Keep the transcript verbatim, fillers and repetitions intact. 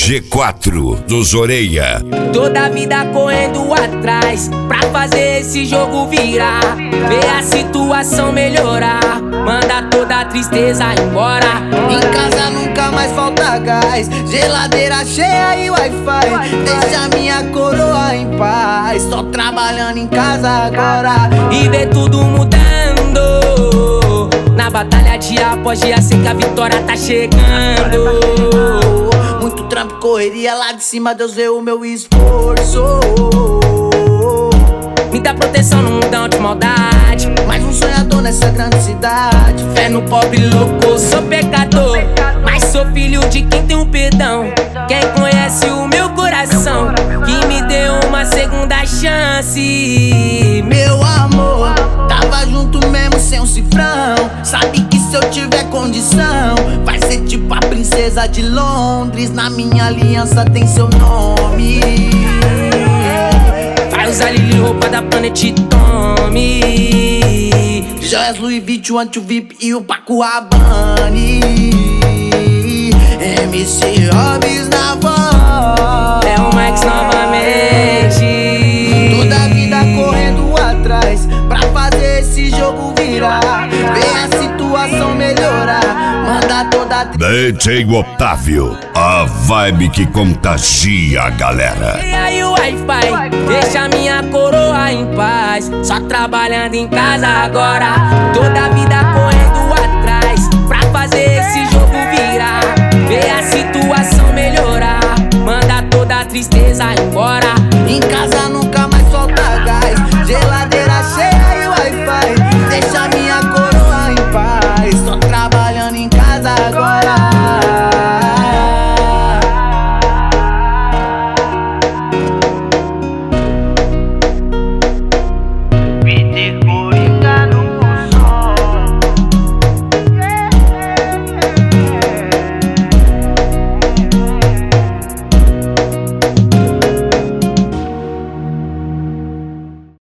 G quatro dos Orelha. Toda a vida correndo atrás pra fazer esse jogo virar. Ver a situação melhorar, manda toda a tristeza embora. Em casa nunca mais falta gás, geladeira cheia e Wi-Fi. Deixa minha coroa em paz, tô trabalhando em casa agora. E ver tudo mudando na batalha, dia após dia, sei que a vitória tá chegando. Muito trampo, correria lá de cima, Deus vê o meu esforço. Me dá proteção no mundão de maldade, mais um sonhador nessa grande cidade. Fé no pobre louco, sou pecador, mas sou filho de quem tem um perdão. Quem conhece o meu coração, que me deu uma segunda chance. Meu amor, tava junto mesmo sem um cifrão. Sabe que se eu tiver condição, vai ser tipo a princesa de Londres. Na minha aliança tem seu nome. Vai usar Lili, roupa da Planet Tommy, joias Louis Vuitton, anti V I P e o Paco Rabanne. M C Hobbs na voz, é o Max novamente. Toda a vida correndo atrás pra fazer esse jogo virar. Ver a situação melhorar, manda toda a D J Otávio, a vibe que contagia a galera. E aí o Wi-Fi, deixa minha coroa em paz, só trabalhando em casa agora. Toda a vida correndo atrás pra fazer esse jogo virar. Ver a situação melhorar, manda toda a tristeza embora.